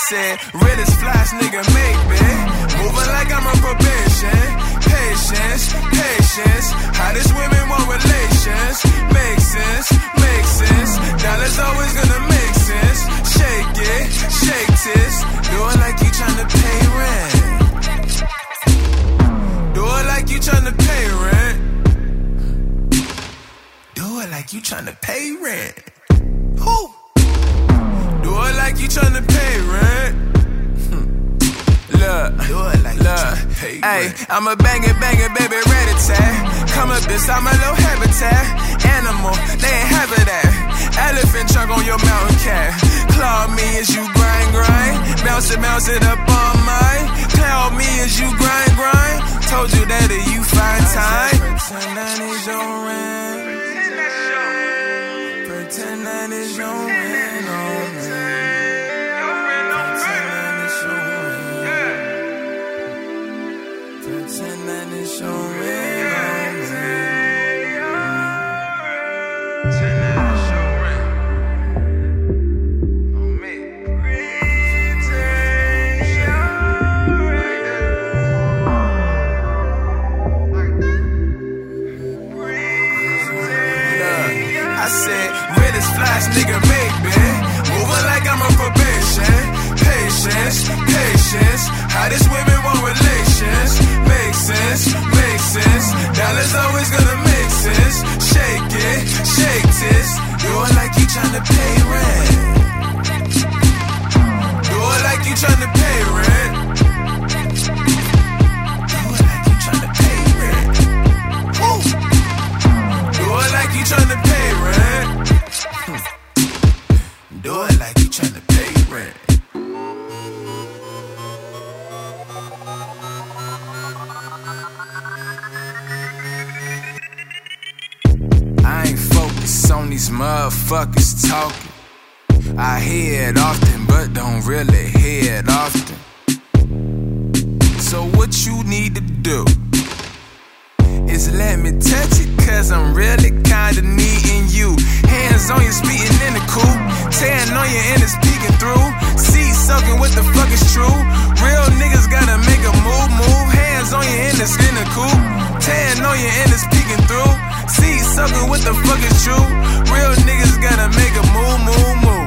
said, realest flies nigga make me. Moving like I'm on probation. Patience, patience. Hottest women want relations. Makes sense, makes sense. Dollars always gonna make sense. Shake it, shake this. Do it like you tryna pay rent. Do it like you tryna pay rent. Do it like you tryna pay rent. Who? Do it like you tryna pay rent. Look, do it like look, hey, I'm a bangin', baby, ready to come up inside my little habitat. Animal, they ain't have it at. Elephant trunk on your mountain cat. Claw me as you grind. Bounce it up on mine. Cloud me as you grind. Told you that you find time. Pretend that is your rent. Pretend that is your rent on me. Pretend that it's your rent on me. Pretend that it's your rent on me. I said, realest flies nigga make me. Moving like I'm on probation. Patience, patience. Hottest women want relations. Makes sense, makes sense. Dollars always gonna make sense. Shake it, shake this. Do it like you tryna pay rent. Do it like you tryna pay rent. Do it like you tryna pay rent. Woo. Do it like you tryna pay rent. Do it like you tryna pay rent. I ain't focused on these motherfuckers talking. I hear it often, but don't really hear it often. So what you need to do is let me touch it, cause I'm really kinda needing you. Hands on you, speeding in the coupe. Tearing on you and it's peeking through. Seat soaking, what the fuck is true? Real niggas gotta make a move. Hands on you and it's in the coupe. Tearing on you and it's peeking through. Seat soaking, what the fuck is true? Real niggas gotta make a move.